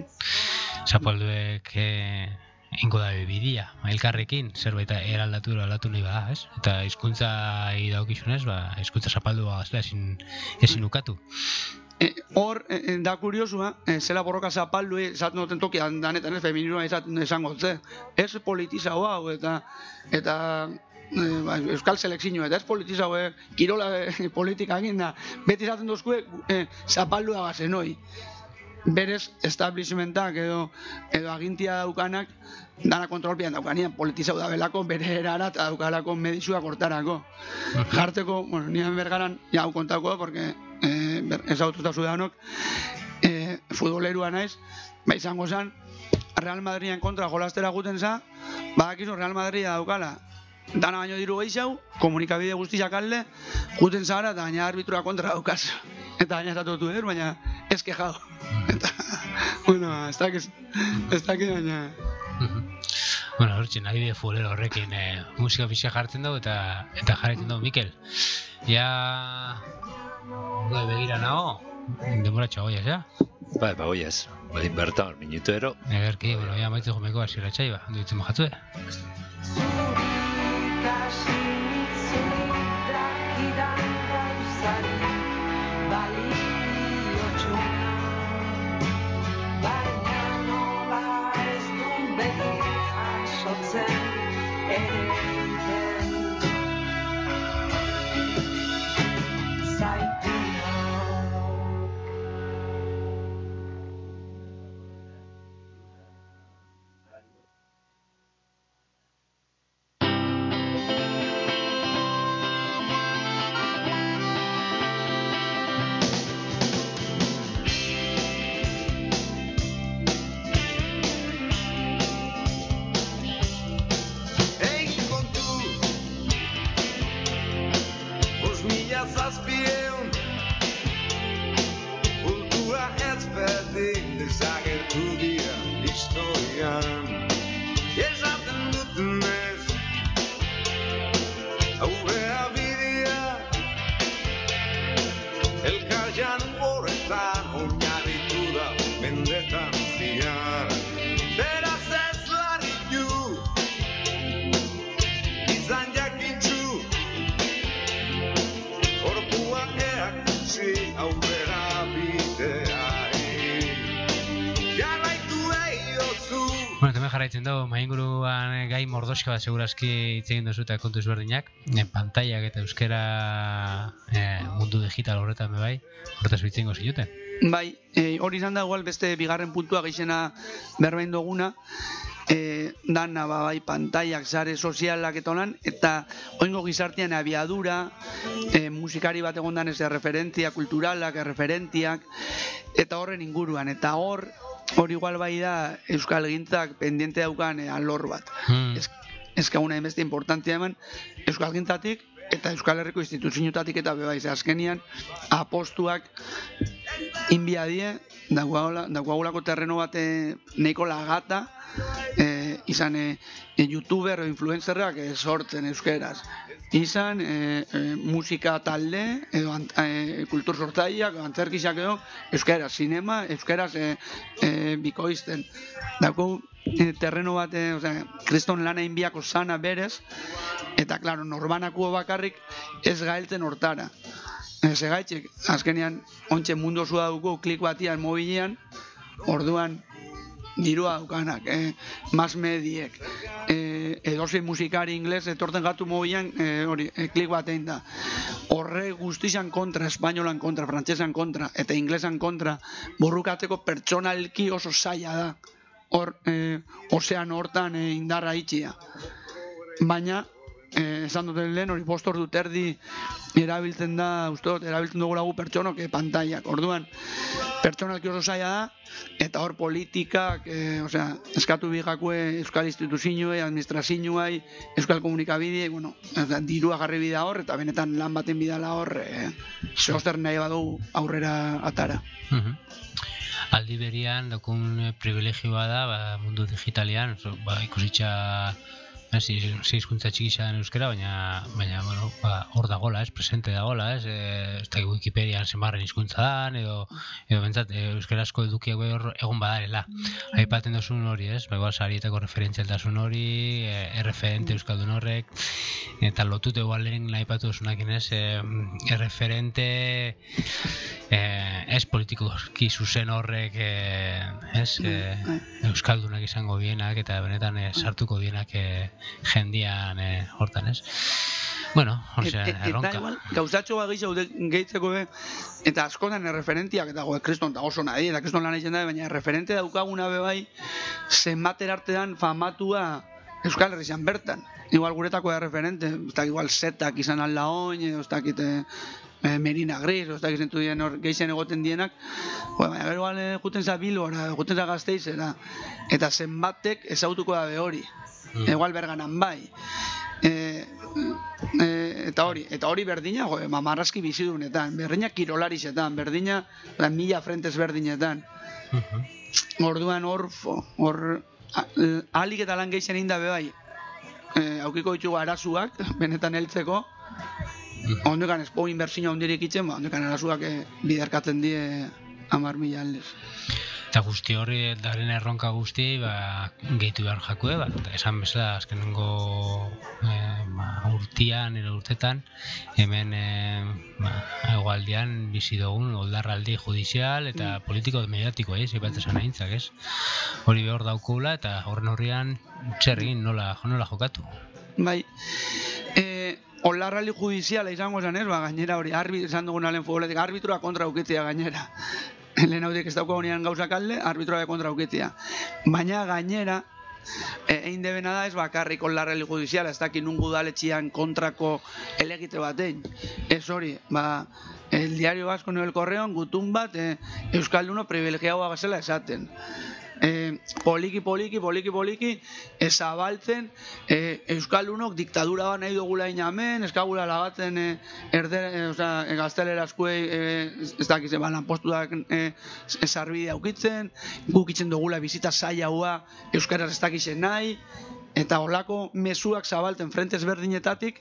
Zapalduek e, ingo da bidia, elkarrekin, zerbait eraldatu edo aldatu nahi bada, ez? Eta hizkuntza daukizunez, ba, hizkuntza zapaldua gazela ezin, ezin ukatu. E, hor, e, e, da kuriosua, e, zela borroka zapaldu, esaten duten toki danetan, ez, feminismoa esaten esango, ze, ez politizau hau, eta, eta e, ba, euskal selekzio, eta ez politizau, e, kirola e, politika egin da, beti esaten dozkue, e, zapaldua gazen hoi. berez establishmentak edo edo agintia daukanak dana kontrolpian daukanian, politizau da belako bere erara eta daukalako medizua kortarako. Jarteko, bueno, nian bergaran, ja hau kontako, porque eh, ez aututa zudanok, eh, futbolerua naiz, ba izango zen, Real Madriden kontra jolastera guten za, badakizu Real Madrida daukala, dana baino diru gehiago, komunikabide guztiak alde, guten zara eta baina arbitrua kontra daukaz. Eta baina estatutu eder, baina ez kejado. Eta, bueno, ez dakiz, ez dakiz, baina... Bueno, hortzen, adibide futbolero horrekin eh, musika pixka jartzen dugu eta eta jarretzen dugu Mikel. Ja... Gai begira nago, demoratxo goiaz, ja? Bai, ba, goiaz. Bai, bertan, minutuero. Egerki, bueno, ja maitze jomeko hasiera txai, ba, duitzen majatue. Kasi nitzunik dakidan gauzari baliotxuna, baina nola ez duen beti jasotzen ere egiten zaitunak. Egin kontu, bost mila zazpieun, kultura ez berdin desagertu dira historian. Esaten dutenez, aurrea bidea, elkar janu horretan oinarritu da mendetan ziar. Beraz ez larritu, izan jakintzu, orpua erakutsi aurrera bideari. Jarraitu eiozu. Bueno, temen jarraitzen dugu, mainguruan gai mordoska bat segurazki hitz egin duzu eta kontu ezberdinak. E, pantaiak eta euskera e, mundu digital horretan be bai, horretaz hitz egingo zinuten. Bai, eh, hori izan da igual beste bigarren puntua gehizena berbein duguna, eh, dana ba, bai pantaiak, sare sozialak eta holan, eta oingo gizartean abiadura, eh, musikari bat egondan ez referentzia, kulturalak, referentziak, eta horren inguruan, eta hor, hor igual bai da Euskal Gintzak pendiente daukan eh, alor bat. Hmm. Ez, ez ka una beste importantzia eman Euskal Gintzatik eta Euskal Herriko instituzioetatik eta bebaiz azkenian apostuak inbia die dagoagulako terreno bat eh, nahiko lagata eh, izan eh, youtuber o influencerrak eh, sortzen euskeraz izan eh, eh, musika talde edo ant, eh, kultur sortzaileak antzerkiak edo euskeraz sinema euskeraz eh, eh, bikoizten dago eh, terreno bat eh, osea, kriston lana inbiako sana berez eta claro norbanako bakarrik ez gaeltzen hortara. Segaitxek, azkenean, ontxe mundu osua dugu klik batian mobilean, orduan dirua daukanak, eh, mas mediek, eh, edozein musikari ingles etorten gatu mobilean, eh, hori, eh, klik batein da. Horre guztizan kontra, espainolan kontra, frantsesan kontra, eta inglesan kontra, borrukatzeko pertsonalki oso zaila da. Hor, eh, ozean hortan eh, indarra itxia. Baina, Eh, esan duten lehen, hori bost ordu terdi erabiltzen da, uste dut, erabiltzen dugu lagu pertsonok eh, pantaiak. Orduan, pertsonalki oso zaila da, eta hor politikak, eh, osea, eskatu bigakue euskal instituzioei, administrazioei, euskal komunikabidei, bueno, eta dirua jarri bida hor, eta benetan lan baten bidala hor, eh, zehoster nahi badu aurrera atara. Mhm. Aldi berian, dokun privilegioa da, ba, mundu digitalean, so, ba, ikusitxa Si, si hizkuntza txikisa den euskera, baina, baina bueno, ba, hor dagola, ez, presente dagola, ez, e, ez da Wikipedian zenbarren hizkuntza dan, edo, edo bentsat, e, euskarazko edukiak hor egon badarela. Aipatzen duzun hori, ez, ba, igual sarietako referentzialtasun hori, e, erreferente euskaldun horrek, eta lotute igual lehen aipatu duzunakin, ez, e, erreferente e, ez politikoki zuzen horrek, e, ez, e, euskaldunak izango dienak, eta benetan e, sartuko dienak e, jendian e, hortan, ez? Bueno, osea, Et- et- erronka. Eta igual, gauzatxo bat gehiago gehitzeko be, eta askotan erreferentiak, eta goe, kriston, eta oso nahi, eta kriston lan egiten da, baina referente daukaguna be bai, zenbater artean famatua Euskal Herrian bertan. Igual guretako da referente, ez dakit igual setak izan alda oin, edo ez dakit eh, eh, Merina Gris, edo ez dakit zentu dien hor geixen egoten dienak, bueno, baina gero igual eh, juten za Bilbora, juten za Gasteizera, eta zenbatek ezautuko da be hori, Mm. igual berganan bai. E, e, eta hori, eta hori berdina, jo, mamarraski bizidunetan, berdina kirolarizetan, berdina la, mila frentes berdinetan. Mhm. Orduan hor, fo, hor, a- ahalik eta lan gehixen inda be bai, e, aukiko ditugu arazuak, benetan heltzeko, Mhm. ondokan espo inbertsio handirik itzen, ba, ondokan arazuak e, biderkatzen die hamar mila aldez. Eta guzti horri, daren erronka guzti, ba, gehitu behar jakue, ba, eta esan bezala, azkenengo eh, ba, urtian, edo urtetan, hemen eh, ba, hegoaldean bizi dugun oldarraldi judizial eta politiko mediatiko, ez, ibat esan aintzak, ez? Hori behor daukula, eta horren horrian zer egin, nola, nola jokatu. Bai, e, olarrali judiziala izango zen, ez? Ba, gainera hori, arbi, esan dugun alen futboletik, arbitroa kontra ukitzea gainera. Lehen haudik ez dauko honean gauzak alde, arbitroa kontra ukitzea. Baina gainera, e, egin debena da ez bakarrik olarrali judiziala, ez dakit nun udaletxian kontrako elegite batein. Ez hori, ba, el diario Vasco no el Correon, gutun bat, e, Euskalduno privilegiagoa gazela esaten. E, poliki, poliki, poliki, poliki, ezabaltzen e, Euskaldunok diktadura bat nahi dugula inamen, eskagula lagatzen e, erdere, e, osea, e, gaztelerazkuei e, ez dakiz, ba, lanpostuak e, ezarbide aukitzen, gukitzen dugula bizita zailaua euskaraz ez dakizen nahi, eta holako mezuak zabaltzen frente ezberdinetatik,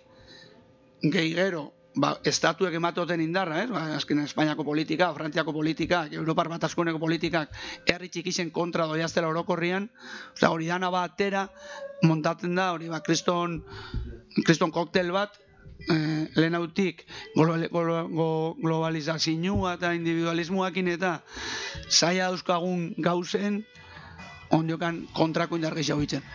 gehi gero, ba, estatuek ematoten indarra, ez? Ba, azken Espainiako politika, Frantziako politikak, Europar Bataskuneko politikak, herri txikisen kontra doiaztela orokorrian, osea, hori dana batera montatzen da, hori ba, kriston, kriston koktel bat, eh, lehenautik glo, glo, glo, globalizazioa eta individualismoakin eta zaila dauzkagun gauzen, ondiokan kontrako indar gehiago hitzen.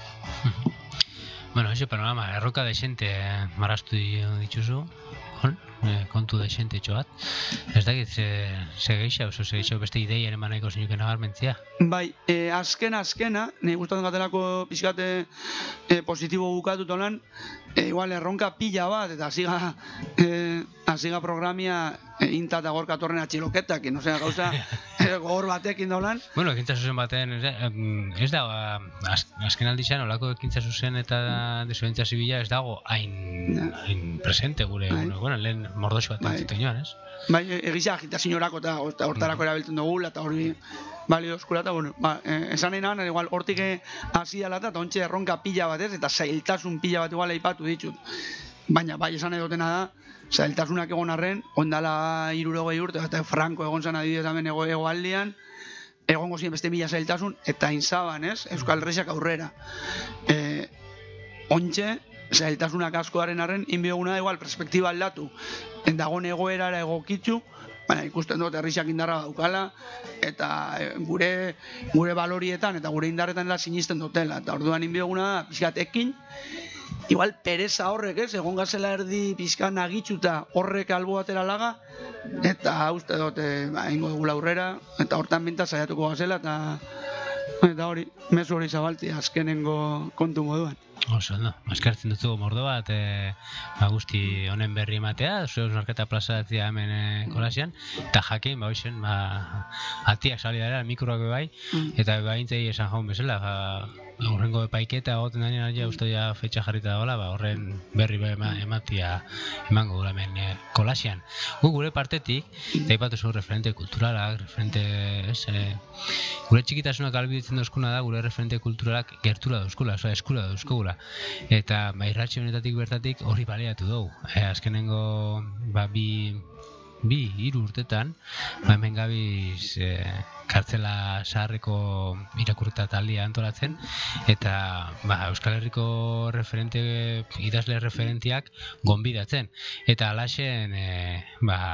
Bueno, ese panorama, erroka desente eh, marraztu di- dituzu, hon, eh, kontu desente etxo bat. Ez dakit, ze, ze geixa, oso ze geixa beste ideiaren manaiko zinuke nabarmentzia. Bai, e, azken azkena, nahi gustatzen gatelako pixkate e, positibo bukatuto lan, e, igual erronka pila bat, eta hasiga e, hasiga programia e, inta eta gorka torren atxiloketak, no sea, gauza e, gogor batekin daulan. Bueno, ekintza zuzen baten, ez, em, ez da, az, azken aldizan, olako ekintza zuzen eta desobedientzia zibila ez dago hain, hain presente gure, Bai. bueno, bueno, lehen mordoxo bat Bai. entzitu joan, ez? Bai, egisa agitazinorako eta eta hortarako erabiltzen dugula, eta hori balio eskura, eta bueno, ba, e, esan nahi nahan, igual hortik hasi dela eta ontxe erronka pila bat ez, eta zailtasun pila bat igual aipatu ditut. Baina bai esan nahi dutena da, zailtasunak egon arren, ondala hirurogei urte, eta Franco egon zan adibidez hemen ego, egoaldian, egongo ziren beste mila zailtasun, eta inzaban, ez, Euskal Herriak aurrera. E, ontxe, zailtasunak askoaren arren, inbioguna da igual perspektiba aldatu, dagoen egoerara egokitzu, baina ikusten dut herriak indarra daukala, eta e, gure gure balorietan eta gure indarretan da sinisten dutela, eta orduan inbioguna da pixkat ekin, igual pereza horrek, ez, egon gazela erdi pixkan agitzuta horrek albo batera laga, eta uste dut, e, ba, ingo dugula aurrera, eta hortan binta saiatuko gazela, eta eta hori, mezu hori zabalti azkenengo kontu moduan. Oso, no, eskertzen dutzu mordo bat, e, ba, guzti honen berri ematea, zure marketa plazatzea hemen e, kolasian, eta jakin, ba, hoxen, ba, atiak sali dara, mikroak bai, Mm. eta baintzei esan jaun bezala, ba, horrengo epaiketa egoten danean aia uste ja fetxa jarrita dagoela, ba, horren berri be ema, ematia emango gula hemen e, kolasian. Gu gure partetik, eta ipatu zu referente kulturalak, referente, ez, e, gure txikitasunak albiditzen dauzkuna da, gure referente kulturalak gertura dauzkula, oza, eskura dauzkugula. Eta ba, irratxe honetatik bertatik hori baleatu dugu. E, azkenengo ba, bi, bi, hiru urtetan, ba, hemen gabiz e, kartzela zaharreko irakurketa taldia antolatzen, eta ba, Euskal Herriko referente, idazle referentiak gonbidatzen. Eta alaxen, e, ba,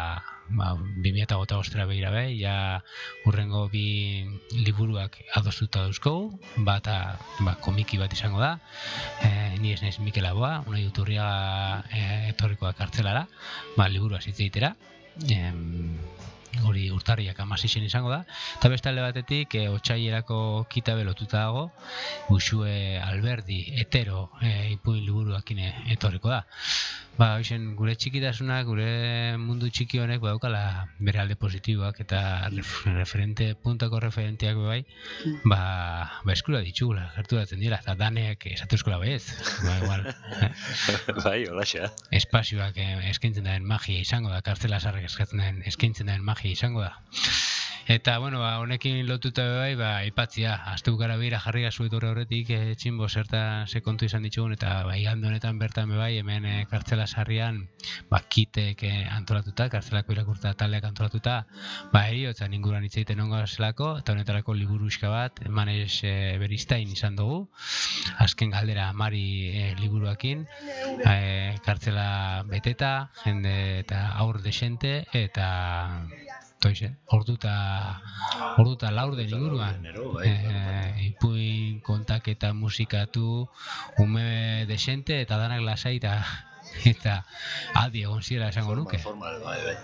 ba, bi mila hogeita bostera begira be, ja urrengo bi liburuak adostuta dauzkogu, bata ba, komiki bat izango da, e, ni ez naiz Mikel Aboa, Unai Uturriaga e, etorrikoa kartzelara, ba, liburua hitz egitera, em, hori urtarriak hamaseian izango da, eta beste alde batetik e, otsailerako kitabe lotuta dago, Uxue Alberdi, Etero, e, ipuin liburuakin etorriko da. Ba, hoxen, gure txikitasunak, gure mundu txiki honek badaukala bere alde positiboak eta ref, referente, puntako referenteak bai, ba, ba eskura ditugula, gerturatzen dira, eta daneak esatu eskola bai ez, ba, igual. Bai, holaxa. Espazioak eh, eskaintzen daren magia izango da, kartzela sarrek eskaintzen daren, eskaintzen daren magia izango da. Eta, bueno, ba, honekin lotuta bai, ba, ipatzia, astebukara beira jarri gazu etorre horretik, e, txinbo zertan ze kontu izan ditugun, eta ba, igande honetan bertan bai, hemen e, kartzela sarrian, ba, kitek e, antolatuta, kartzelako irakurta taldeak antolatuta, ba, eriotza inguruan hitz egiten ongo zelako, eta honetarako liburuxka bat, Manes e, Beristain izan dugu, azken galdera Mari e, liburuakin, e, kartzela beteta, jende eta aur desente, eta Toize, orduta, orduta laurde inguruan, e, ipuin kontaketa musikatu, ume desente eta danak lasai eta, eta adi egon zirela esango nuke. Formal, bai, bai.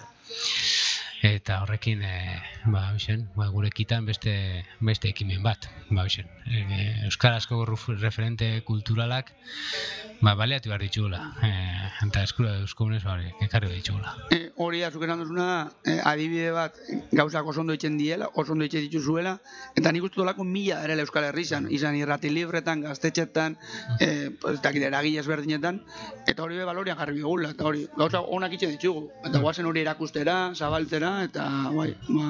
Eta horrekin, e, ba, bixen, ba, gure kitan beste, beste ekimen bat, ba, bixen. E, euskarazko referente kulturalak, ba, baleatu behar ditugula, e, eta eskura euskumunez, ba, ekarri ditugula. E, hori da, zuken handuzuna, e, adibide bat, gauzak oso ondo itzen diela, oso ondo itxe dituzuela, eta nik uste dolako mila darela Euskal Herri izan, izan irrati libretan, gaztetxetan, e, pues, eta eragile ezberdinetan, eta hori be balorian jarri bigula, eta hori, gauza onak itxe ditugu, eta guazen hori erakustera, zabaltzera, eta bai, ba,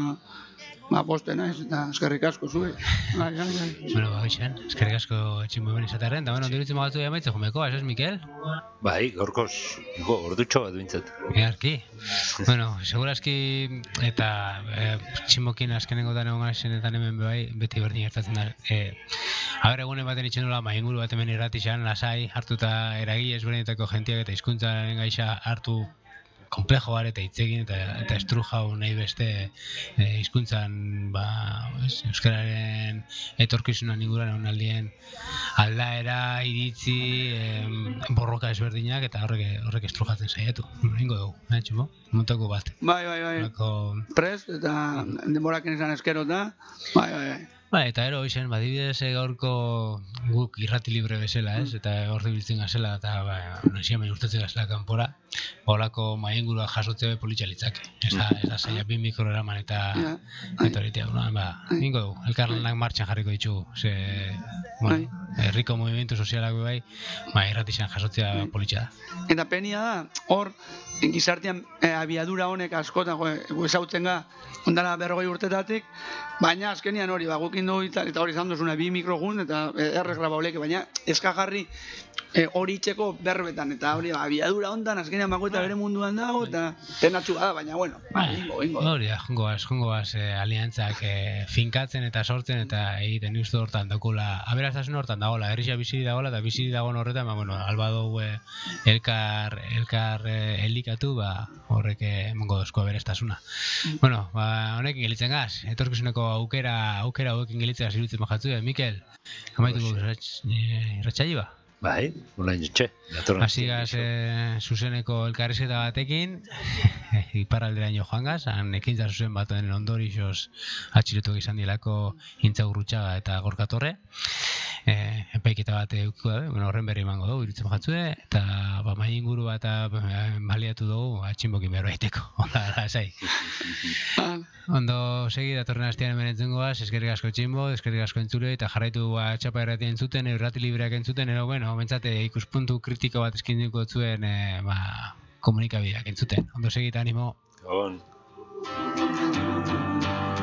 ba postena ez, eta eskerrik asko zue. Bai, bai, bai. Bueno, ba, bixen, eskerrik asko etxin moben izatearen, eta bueno, dirutzen magatu da maitze jumeko, ez ez, Mikel? Bai, gorkoz, go, ordutxo bat bintzat. Earki. Bueno, segurazki, eta e, tximokin azkenengo da egon gazenetan hemen bai, beti berdin gertatzen da. E, Aber egunen baten itxen nola, ma inguru bat hemen irratixan, lasai, hartuta eragile ezberdinetako jentiak eta hizkuntzaren gaixa hartu komplejo bat eta hitzegin eta, eta estrujau nahi beste e, hizkuntzan ba, ez, euskararen etorkizunan inguruan egon aldien aldaera, iritzi, em, borroka ezberdinak eta horrek, horrek estrujatzen saiatu. Ingo dugu, eh, tximo? Montako bat. Bai, bai, bai. Olako... Prest, eta denboraken izan eskerota, bai, bai, bai. Ba, eta ero, izan, badibidez gaurko guk irrati libre bezala, ez? Eta hor biltzen gazela, eta ba, nazia mai urtetzen gazela kanpora, holako maingurua jasotze politxa litzake. Eza, eza zaila bi mikrograman eta Ja. eta horitea, no? Ba, ingo dugu, elkarlanak martxan jarriko ditugu, ze, bueno, herriko movimentu sozialak bai, ba, irratixan jasotzea politxa da. Eta penia da, hor, gizartean e, abiadura honek askotan, jo, ezautzen ga, ondara berrogei urtetatik, baina azkenian hori, ba, gukin dugu eta hori izan duzuna bi mikrogun, eta e, errez graba oleke, baina eskajarri e, hori itxeko berbetan, eta hori, ba, abiadura ondan, azkenian bako eta bere munduan dago, eta tenatxu da, baina, bueno, ba, ingo, ingo. Hori da, jongo baz, jongo baz, eh, aliantzak eh, finkatzen eta sortzen eta egiten uste hortan daukula, aberastasun hortan dagoela, herrisa biziri dagoela eta biziri dagoen horretan, ba, bueno, alba dugu eh, elkar, elkar eh, elikatu, ba, horrek eh, emongo dozko aberastasuna. Bueno, ba, honekin gelitzen gaz, etorkizuneko aukera, aukera hauekin gelitzea zirutzen bajatzu, eh, Mikel, amaituko irratxaili ba? Bai, olain etxe. Hasi gaz eh, zuzeneko elkarrizketa batekin, iparralderaino joan gaz, han ekintza zuzen bat den ondorixoz atxilotuak izan dielako Intza Gurrutxaga eta Gorka Torre. Eh, epaiketa bat eukiko da, bueno, horren berri emango dugu, irutzen jatzue, eta ba, mai inguru bat eh, baliatu dugu, atxinbokin behar baiteko, hola, lasai. Ondo, segi, datorren hastian hemen entzungoaz, eskerrik asko txinbo, eskerrik asko entzule, eta jarraitu ba, txapa erratia entzuten, irrati libreak entzuten, ero, bueno, bentsate ikuspuntu kritiko bat eskinduko zuen, eh, ba, komunikabideak entzuten. Ondo, segi, eta animo. Gabon.